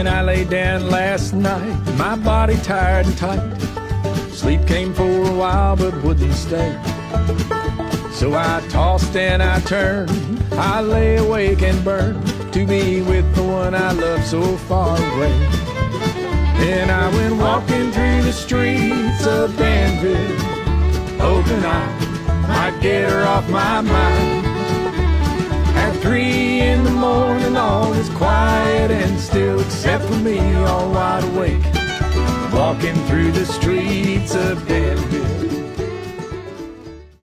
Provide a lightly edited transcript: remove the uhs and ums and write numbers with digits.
When I lay down last night, my body tired and tight. Sleep came for a while but wouldn't stay. So I tossed and I turned, I lay awake and burned to be with the one I love so far away. Then I went walking through the streets of Danville, hoping I might get her off my mind. At 3 in the morning, all was quiet and still, except for me, all wide awake, walking through the streets of Danville.